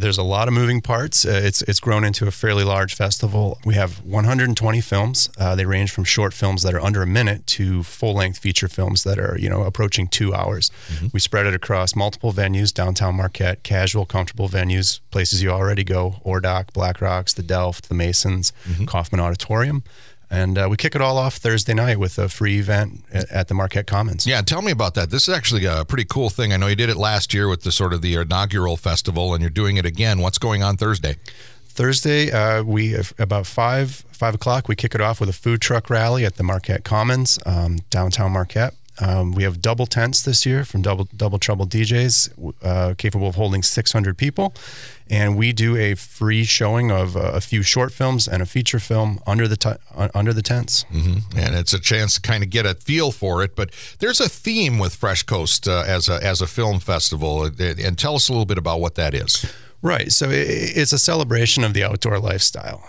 there's a lot of moving parts. It's grown into a fairly large festival. We have 120 films. They range from short films that are under a minute to full-length feature films that are, approaching 2 hours. We spread it across multiple venues: downtown Marquette, casual, comfortable venues, places you already go: Ordoc, Black Rocks, the Delft, the Masons, Kaufman Auditorium. And we kick it all off Thursday night with a free event at the Marquette Commons. Yeah, tell me about that. This is actually a pretty cool thing. I know you did it last year with the inaugural festival, and you're doing it again. What's going on Thursday? Thursday, we about 5 o'clock, we kick it off with a food truck rally at the Marquette Commons, downtown Marquette. We have double tents this year from Double Trouble DJs, capable of holding 600 people. And we do a free showing of a few short films and a feature film under the tents. And it's a chance to kind of get a feel for it. But there's a theme with Fresh Coast as a film festival. And tell us a little bit about what that is. Right. So it's a celebration of the outdoor lifestyle.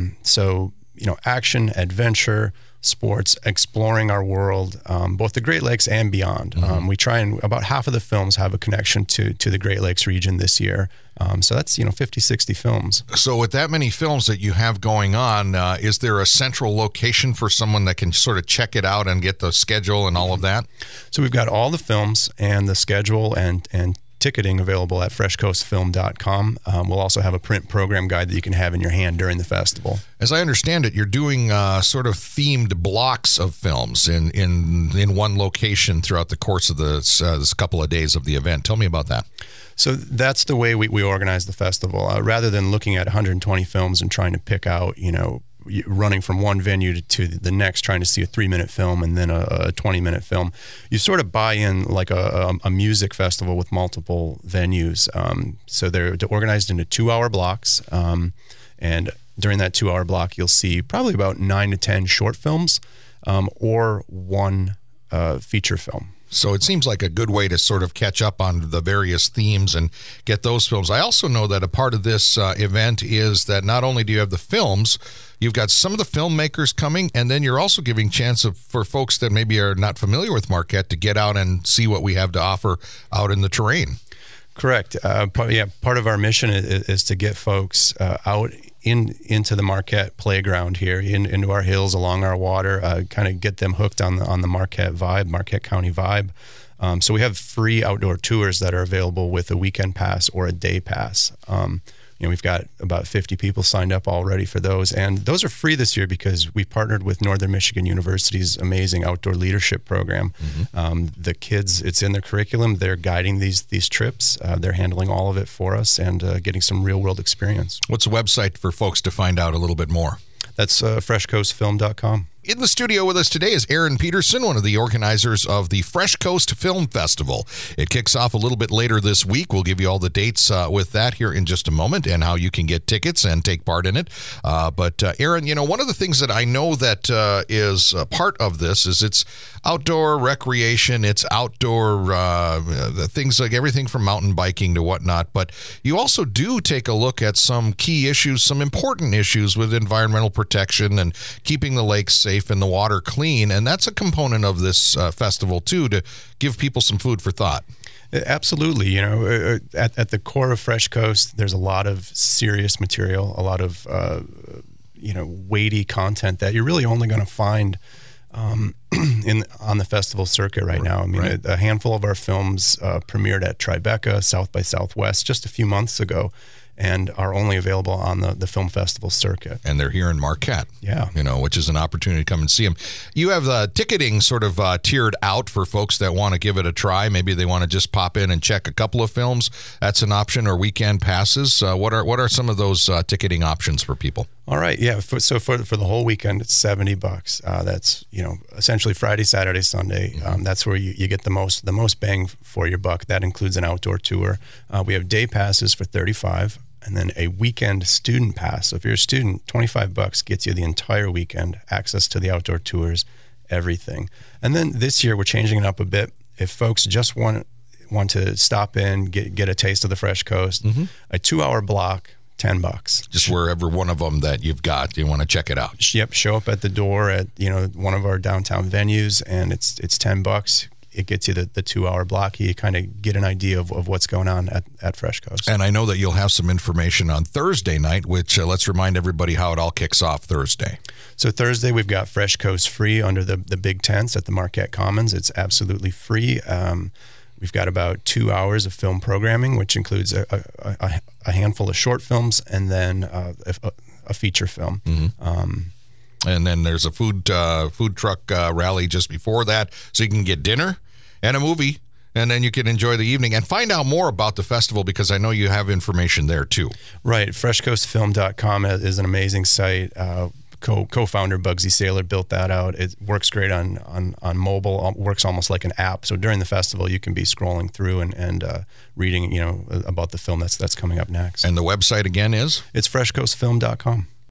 Action, adventure, sports, exploring our world, both the Great Lakes and beyond. We try and about half of the films have a connection to the Great Lakes region this year. So that's, 50, 60 films. So with that many films that you have going on, is there a central location for someone that can sort of check it out and get the schedule and all of that? So we've got all the films and the schedule and ticketing available at freshcoastfilm.com. We'll also have a print program guide that you can have in your hand during the festival. As I understand it, you're doing sort of themed blocks of films in one location throughout the course of this couple of days of the event. Tell me about that. So that's the way we organize the festival. Rather than looking at 120 films and trying to pick out, running from one venue to the next, trying to see a 3-minute film and then a 20-minute film, you sort of buy in like a music festival with multiple venues. So they're organized into 2-hour blocks. And during that 2-hour block, you'll see probably about 9 to 10 short films or one feature film. So it seems like a good way to sort of catch up on the various themes and get those films. I also know that a part of this event is that not only do you have the films, you've got some of the filmmakers coming, and then you're also giving chance for folks that maybe are not familiar with Marquette to get out and see what we have to offer out in the terrain. Correct. Part of our mission is to get folks out into the Marquette playground here, into our hills, along our water, kind of get them hooked on the Marquette vibe, Marquette County vibe. So we have free outdoor tours that are available with a weekend pass or a day pass. We've got about 50 people signed up already for those, and those are free this year because we partnered with Northern Michigan University's amazing outdoor leadership program. The kids, it's in their curriculum. They're guiding these trips. They're handling all of it for us and getting some real world experience. What's the website for folks to find out a little bit more? That's freshcoastfilm.com. In the studio with us today is Aaron Peterson, one of the organizers of the Fresh Coast Film Festival. It kicks off a little bit later this week. We'll give you all the dates with that here in just a moment and how you can get tickets and take part in it. But Aaron, one of the things that I know that is part of this is it's outdoor recreation. It's outdoor things like everything from mountain biking to whatnot. But you also do take a look at some key issues, some important issues with environmental protection and keeping the lakes safe and the water clean, and that's a component of this festival too, to give people some food for thought. Absolutely. At the core of Fresh Coast, there's a lot of serious material, a lot of weighty content that you're really only going to find on the festival circuit right now. I mean, a handful of our films premiered at Tribeca, South by Southwest just a few months ago, and are only available on the film festival circuit. And they're here in Marquette. Yeah. Which is an opportunity to come and see them. You have ticketing sort of tiered out for folks that want to give it a try. Maybe they want to just pop in and check a couple of films. That's an option, or weekend passes. What are some of those ticketing options for people? All right. Yeah. For the whole weekend, it's $70. That's, essentially Friday, Saturday, Sunday. That's where you get the most bang for your buck. That includes an outdoor tour. We have day passes for $35. And then a weekend student pass. So if you're a student, $25 gets you the entire weekend, access to the outdoor tours, everything. And then this year we're changing it up a bit. If folks just want to stop in, get a taste of the Fresh Coast, a 2-hour block, $10. Just wherever one of them that you've got, you want to check it out. Yep, show up at the door at one of our downtown venues, and it's $10. it gets you the 2-hour block. You kind of get an idea of what's going on at Fresh Coast. And I know that you'll have some information on Thursday night, which let's remind everybody how it all kicks off Thursday. So Thursday, we've got Fresh Coast free under the big tents at the Marquette Commons. It's absolutely free. We've got about 2 hours of film programming, which includes a handful of short films and then a feature film. Mm-hmm. And then there's a food truck rally just before that, so you can get dinner and a movie, and then you can enjoy the evening and find out more about the festival, because I know you have information there too. Right. FreshCoastFilm.com is an amazing site. Co-founder Bugsy Saylor built that out. It works great on mobile. Works almost like an app. So during the festival, you can be scrolling through and reading, about the film that's coming up next. And the website again is? It's FreshCoastFilm.com.